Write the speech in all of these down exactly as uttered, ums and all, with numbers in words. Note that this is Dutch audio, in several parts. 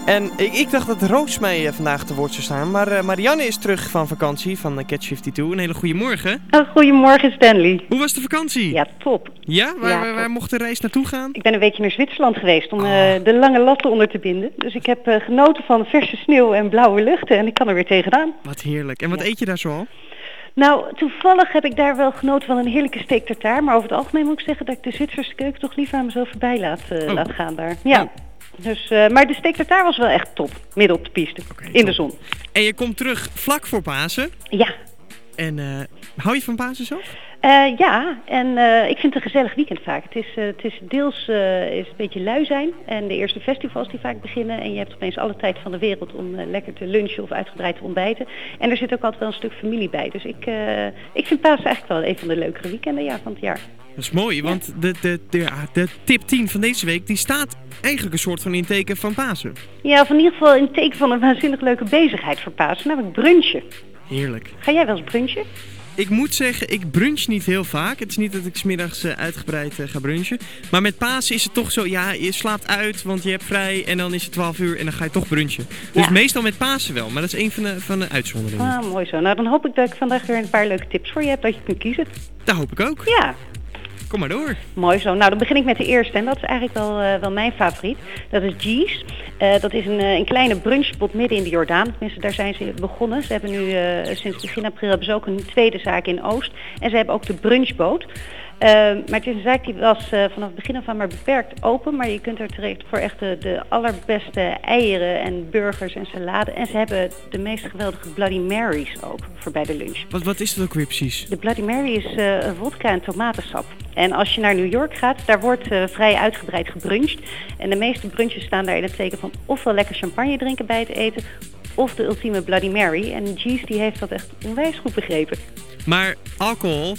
En ik, ik dacht dat Roos mij uh, vandaag te woord zou staan, maar uh, Marianne is terug van vakantie van uh, Catch vijfentwintig. Een hele goede morgen. Oh, goedemorgen Stanley. Hoe was de vakantie? Ja, top. Ja? Waar, ja, waar, top. waar mocht de reis naartoe gaan? Ik ben een weekje naar Zwitserland geweest om oh. uh, de lange latten onder te binden. Dus ik heb uh, genoten van verse sneeuw en blauwe luchten en ik kan er weer tegenaan. Wat heerlijk. En wat ja. eet je daar zoal? Nou, toevallig heb ik daar wel genoten van een heerlijke steak tartare. Maar over het algemeen moet ik zeggen dat ik de Zwitserse keuken toch liever aan mezelf voorbij laat, uh, oh. laat gaan daar. Ja. Oh. Dus, uh, maar de steak tartare was wel echt top. Midden op de piste. Okay, in top. De zon. En je komt terug vlak voor Pasen. Ja. En uh, hou je van Pasen zelf? Uh, ja, en uh, ik vind het een gezellig weekend vaak. Het is, uh, het is deels uh, is een beetje lui zijn en de eerste festivals die vaak beginnen. En je hebt opeens alle tijd van de wereld om uh, lekker te lunchen of uitgebreid te ontbijten. En er zit ook altijd wel een stuk familie bij. Dus ik, uh, ik vind Pasen eigenlijk wel een van de leukere weekenden ja, van het jaar. Dat is mooi, want ja. de, de, de, de tip tien van deze week die staat eigenlijk een soort van in teken van Pasen. Ja, of in ieder geval in teken van een waanzinnig leuke bezigheid voor Pasen, namelijk brunchen. Heerlijk. Ga jij wel eens brunchen? Ik moet zeggen, ik brunch niet heel vaak. Het is niet dat ik 's middags uh, uitgebreid uh, ga brunchen. Maar met Pasen is het toch zo, ja, je slaapt uit, want je hebt vrij en dan is het twaalf uur en dan ga je toch brunchen. Dus ja. meestal met Pasen wel, maar dat is een van de, van de uitzonderingen. Ah, mooi zo. Nou, dan hoop ik dat ik vandaag weer een paar leuke tips voor je heb, dat je kunt kiezen. Dat hoop ik ook. Ja. Kom maar door. Mooi zo. Nou, dan begin ik met de eerste en dat is eigenlijk wel, uh, wel mijn favoriet. Dat is Gee's. Uh, dat is een, uh, een kleine brunchspot midden in de Jordaan. Tenminste, daar zijn ze begonnen. Ze hebben nu uh, sinds begin april hebben ze ook een tweede zaak in Oost. En ze hebben ook de brunchboot. Uh, maar het is een zaak die was uh, vanaf het begin af aan maar beperkt open. Maar je kunt er terecht voor echt de, de allerbeste eieren en burgers en salade. En ze hebben de meest geweldige Bloody Marys ook voor bij de lunch. Wat, wat is dat ook weer precies? De Bloody Mary is uh, vodka en tomatensap. En als je naar New York gaat, daar wordt uh, vrij uitgebreid gebruncht. En de meeste brunches staan daar in het teken van ofwel lekker champagne drinken bij het eten, of de ultieme Bloody Mary. En Gee's die heeft dat echt onwijs goed begrepen. Maar alcohol?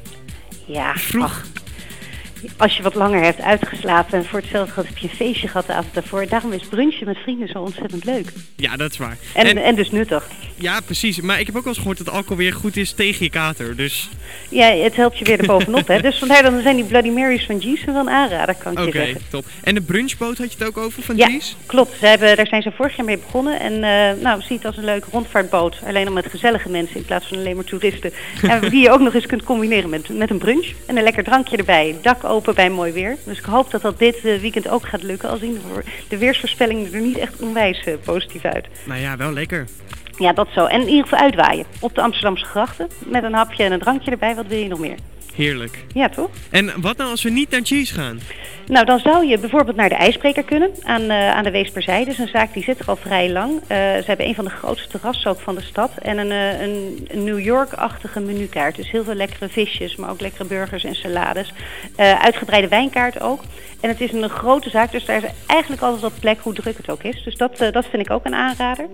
Ja, vroeg. Ach, als je wat langer hebt uitgeslapen en voor hetzelfde gehad heb je een feestje gehad de avond daarvoor. Daarom is brunchen met vrienden zo ontzettend leuk. Ja, dat is waar. En, en, en dus nuttig. Ja, precies. Maar ik heb ook wel eens gehoord dat alcohol weer goed is tegen je kater. Dus... Ja, het helpt je weer erbovenop. Hè. Dus vandaar dan zijn die Bloody Marys van Gee's wel een aanrader, kan ik okay, je zeggen. Oké, top. En de brunchboot had je het ook over van ja, Gee's? Klopt. Ze hebben, daar zijn ze vorig jaar mee begonnen. En uh, nou, zie het als een leuke rondvaartboot. Alleen dan met gezellige mensen in plaats van alleen maar toeristen. En die je ook nog eens kunt combineren met, met een brunch. En een lekker drankje erbij. Dak open bij mooi weer. Dus ik hoop dat dat dit uh, weekend ook gaat lukken. Al zien de, de weersvoorspellingen er niet echt onwijs uh, positief uit. Nou ja, wel lekker. Ja, dat zo. En in ieder geval uitwaaien. Op de Amsterdamse grachten. Met een hapje en een drankje erbij. Wat wil je nog meer? Heerlijk. Ja, toch? En wat nou als we niet naar Gee's gaan? Nou, dan zou je bijvoorbeeld naar de IJsbreker kunnen, aan, uh, aan de Weesperzijde. Dat is een zaak die zit er al vrij lang. Uh, ze hebben een van de grootste terrassen ook van de stad. En een, uh, een, een New York-achtige menukaart. Dus heel veel lekkere visjes, maar ook lekkere burgers en salades. Uh, uitgebreide wijnkaart ook. En het is een grote zaak, dus daar is eigenlijk altijd wat plek, hoe druk het ook is. Dus dat, uh, dat vind ik ook een aanrader.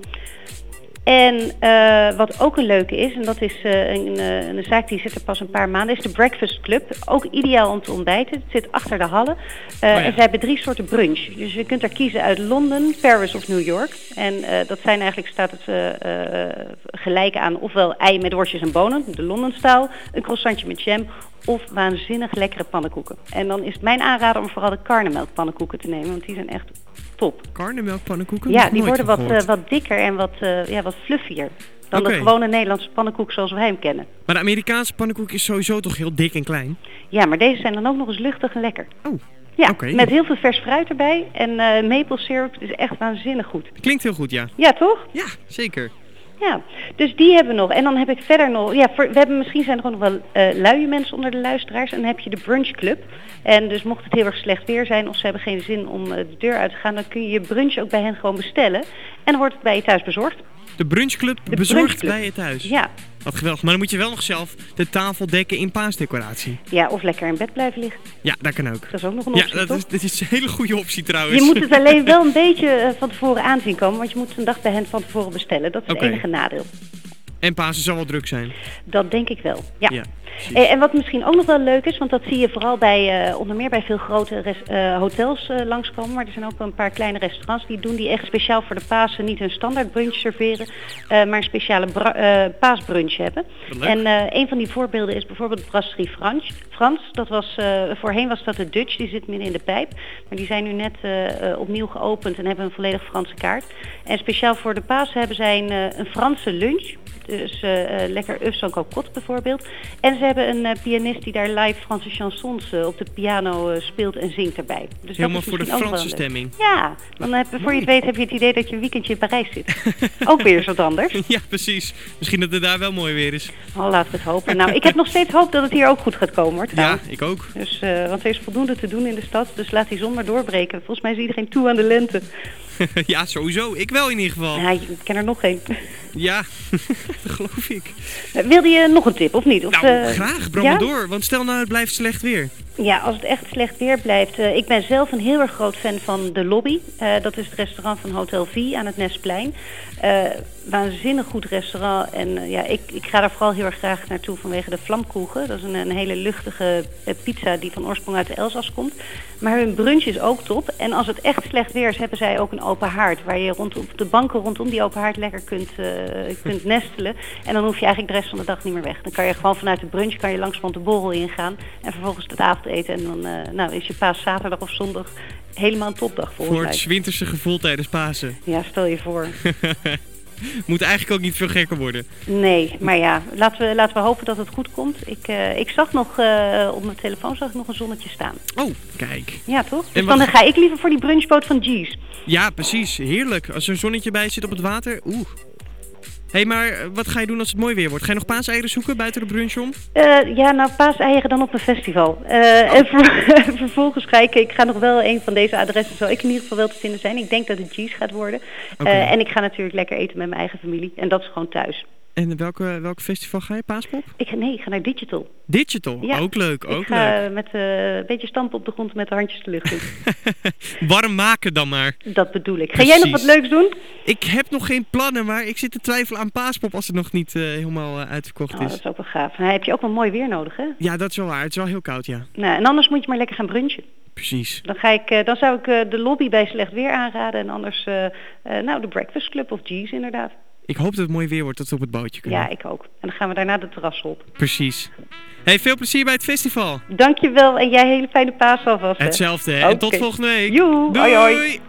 En uh, wat ook een leuke is, en dat is uh, een, uh, een zaak die zit er pas een paar maanden, is de Breakfast Club. Ook ideaal om te ontbijten. Het zit achter de Hallen. Uh, oh ja. En zij hebben drie soorten brunch. Dus je kunt er kiezen uit Londen, Paris of New York. En uh, dat zijn eigenlijk, staat het uh, uh, gelijk aan ofwel ei met worstjes en bonen, de Londen-stijl, een croissantje met jam, of waanzinnig lekkere pannenkoeken. En dan is het mijn aanrader om vooral de karnemelkpannenkoeken te nemen, want die zijn echt top. Karnemelkpannenkoeken? Ja, die worden wat, uh, wat dikker en wat, uh, ja, wat fluffier dan okay. de gewone Nederlandse pannenkoek zoals wij hem kennen. Maar de Amerikaanse pannenkoek is sowieso toch heel dik en klein? Ja, maar deze zijn dan ook nog eens luchtig en lekker. Oh, ja, okay. Met heel veel vers fruit erbij en uh, maple syrup is echt waanzinnig goed. Klinkt heel goed, ja. Ja, toch? Ja, zeker. Ja, dus die hebben we nog. En dan heb ik verder nog, ja, voor, we hebben misschien zijn er ook nog wel uh, luie mensen onder de luisteraars. En dan heb je de Brunch Club. En dus mocht het heel erg slecht weer zijn of ze hebben geen zin om uh, de deur uit te gaan, dan kun je je brunch ook bij hen gewoon bestellen. En dan wordt het bij je thuis bezorgd. De brunchclub de bezorgt brunchclub. bij je thuis? Ja. Wat geweldig. Maar dan moet je wel nog zelf de tafel dekken in paasdecoratie. Ja, of lekker in bed blijven liggen. Ja, dat kan ook. Dat is ook nog een optie, Ja, dat toch? is, dat is een hele goede optie trouwens. Je moet het alleen wel een beetje uh, van tevoren aanzien komen, want je moet een dag bij hen van tevoren bestellen. Dat is okay. het enige nadeel. En Pasen zal wel druk zijn. Dat denk ik wel, ja. Ja, En, en wat misschien ook nog wel leuk is, want dat zie je vooral bij, uh, onder meer bij veel grote res- uh, hotels uh, langskomen. Maar er zijn ook wel een paar kleine restaurants die doen die echt speciaal voor de Pasen niet een standaard brunch serveren. Uh, maar een speciale bra- uh, paasbrunch hebben. En uh, een van die voorbeelden is bijvoorbeeld Brasserie Frans. Frans, dat was, uh, voorheen was dat de Dutch, die zit midden in de pijp. Maar die zijn nu net uh, uh, opnieuw geopend en hebben een volledig Franse kaart. En speciaal voor de Pasen hebben zij een, uh, een Franse lunch. Dus uh, uh, lekker œufs sans cocotte bijvoorbeeld. En ze hebben een uh, pianist die daar live Franse chansons uh, op de piano uh, speelt en zingt erbij. Dus helemaal dat is voor de Franse stemming. Ja, dan heb, voor je het weet heb je het idee dat je een weekendje in Parijs zit. Ook weer eens wat anders. Ja, precies. Misschien dat het daar wel mooi weer is. Oh, laten we het hopen. Nou, ik heb nog steeds hoop dat het hier ook goed gaat komen, hoor. Trouwens. Ja, ik ook. Dus, uh, want er is voldoende te doen in de stad, dus laat die zon maar doorbreken. Volgens mij is iedereen toe aan de lente. Ja, sowieso. Ik wel in ieder geval. Ja, ik ken er nog geen. Ja, dat geloof ik. Wilde je nog een tip, of niet? Of, nou, uh, graag. Brand ja? maar door. Want stel nou, het blijft slecht weer. Ja, als het echt slecht weer blijft. Uh, ik ben zelf een heel erg groot fan van De Lobby. Uh, dat is het restaurant van Hotel V aan het Nesplein. Uh, waanzinnig goed restaurant. En uh, ja, ik, ik ga daar vooral heel erg graag naartoe vanwege de vlamkoegen. Dat is een, een hele luchtige uh, pizza die van oorsprong uit de Elzas komt. Maar hun brunch is ook top. En als het echt slecht weer is, hebben zij ook een open haard. Waar je rond, op de banken rondom die open haard lekker kunt, uh, kunt nestelen. En dan hoef je eigenlijk de rest van de dag niet meer weg. Dan kan je gewoon vanuit de brunch kan je langzamerhand de borrel ingaan. En vervolgens het avondeten. En dan uh, nou, is je paas zaterdag of zondag helemaal een topdag volgens Voor mij. het winterse gevoel tijdens Pasen. Ja, stel je voor. Moet eigenlijk ook niet veel gekker worden. Nee, maar ja, laten we, laten we hopen dat het goed komt. Ik, uh, ik zag nog, uh, op mijn telefoon zag ik nog een zonnetje staan. Oh, kijk. Ja, toch? Dus En dan wat... ga ik liever voor die brunchboot van G's. Ja, precies. Heerlijk. Als er een zonnetje bij zit op het water. Oeh. Hé, hey, maar wat ga je doen als het mooi weer wordt? Ga je nog paaseieren zoeken buiten de brunch om? Uh, ja, nou, paaseieren dan op een festival. Uh, oh. En ver- vervolgens ga ik, ik ga nog wel een van deze adressen, zal ik in ieder geval wel te vinden zijn. Ik denk dat het G's gaat worden. Okay. Uh, en ik ga natuurlijk lekker eten met mijn eigen familie. En dat is gewoon thuis. En welke, welk festival ga je? Paaspop? Ik, nee, ik ga naar Digital. Digital? Ja. Ook leuk, ook ik ga leuk. met uh, een beetje stampen op de grond met de handjes de lucht in. Warm maken dan maar. Dat bedoel ik. Ga Precies. jij nog wat leuks doen? Ik heb nog geen plannen, maar ik zit te twijfelen aan Paaspop als het nog niet uh, helemaal uh, uitverkocht oh, is. Dat is ook wel gaaf. Dan heb je ook wel mooi weer nodig, hè? Ja, dat is wel waar. Het is wel heel koud, ja. Nou, en anders moet je maar lekker gaan brunchen. Precies. Dan, ga ik, uh, dan zou ik uh, de Lobby bij slecht weer aanraden en anders uh, uh, nou, de Breakfast Club of G's inderdaad. Ik hoop dat het mooi weer wordt, dat we op het bootje kunnen. Ja, ik ook. En dan gaan we daarna de terras op. Precies. Hey, veel plezier bij het festival. Dankjewel en jij hele fijne paas alvast. Hetzelfde, hè? Okay. En tot volgende week. Joe, doei! hoi, hoi.